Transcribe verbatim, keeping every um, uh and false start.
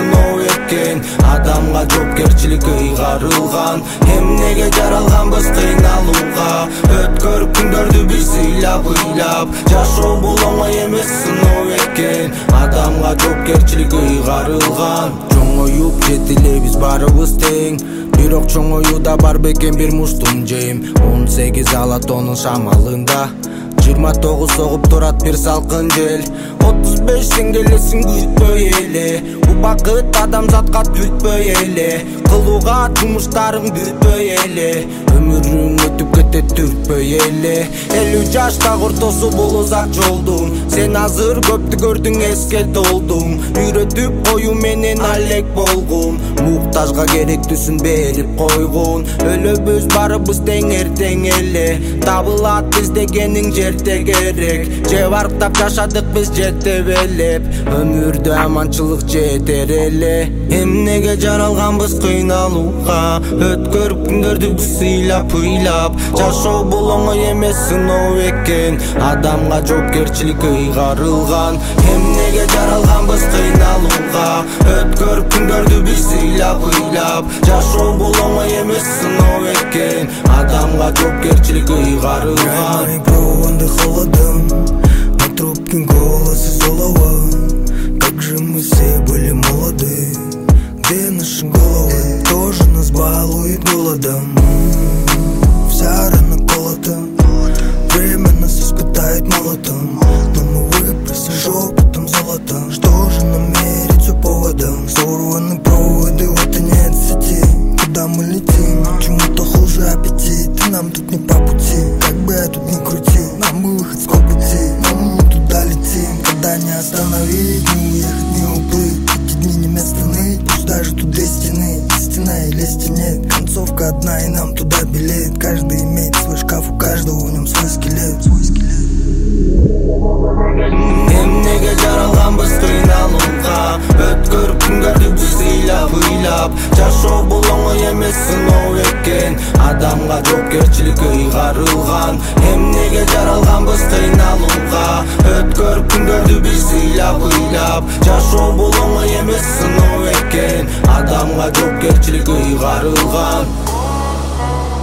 сыноо экен. Адамга жоопкерчилик ыйгарылган. Эмнеге жаралганбыз кыйналууга? Өткөрүп күндөрдү биз ыйлап ыйлап. Жашоо бул оңой эмес сыноо экен. Адамга жоопкерчилик ыйгарылган. Чоңоюп жетилебиз барыбыз тең. Бирок чоңоюуда бар бекен бир муштум жейм. он сегиз алат онун шамалында. жыйырма тогуз согуп турат бир салкын жел. отуз бештен келесиң күтпөй эле. Убакыт адамзатка түтпөй эле. Кылууга жумуштарың бүтпөй эле. Өмүрүң өтүп кетет түртпөй эле. элүү жаштагы ортосу бул узак жолдун. Сен азыр көптү көрдүң, эске толдуң. Үйрөтүп коюу менен алек болгун. Муктажга керектүүсүн берип койгун. Өлөбүз барыбыз тең эртең эле. Табылат издегениң жерде керек. Же барктап жашадык биз жетебелеп. Өмүрдө аманчылык жетер эле. Эмнеге жаралганбыз кыйналууга? Өткөрүп күндөрдү биз ыйлап ыйлап. Жашоо бул оңой эмес сыноо экен. Адамга жоопкерчилик ыйгарылган. Эмнеге жаралганбыз кыйналууга? Өткөрүп күндөрдү биз ыйлап ыйлап. Жашоо бул оңой эмес сыноо экен. Адамга жоопкерчилик ыйгарылган. Проводы холодом, на трубке голоса злого. Как же мы все были молоды. Где наши головы? Тоже нас балует голодом. Вся рана колота. Время нас испытает молотом. Но мы выбросим шепотом золото. Что же нам мерить все поводом? Сорваны проводы, вот и нет сети. Куда мы летим? Почему-то хуже аппетит. И нам тут не по пути. Как бы я тут ни крутил, нам бы выход с пути. Но мы не туда летим. Когда не остановить, не уехать, не уплыть. Эти дни не место ныть, пусть даже тут две стены. Стена или стенет, концовка одна и нам туда билет. Каждый имеет свой шкаф, у каждого в нем свой скелет. Эмнеге жаралганбыз кыйналууга? Өткөрүп күндөрдү биз ыйлап ыйлап. Жашоо бул оңой эмес сыноо экен. Адамга жоопкерчилик ыйгарылган. Эмнеге жаралганбыз кыйналууга? Өткөрүп күндөрдү биз ыйлап ыйлап. Жашоо бул оңой эмес сыноо экен. Адамга жоопкерчилик ыйгарылган.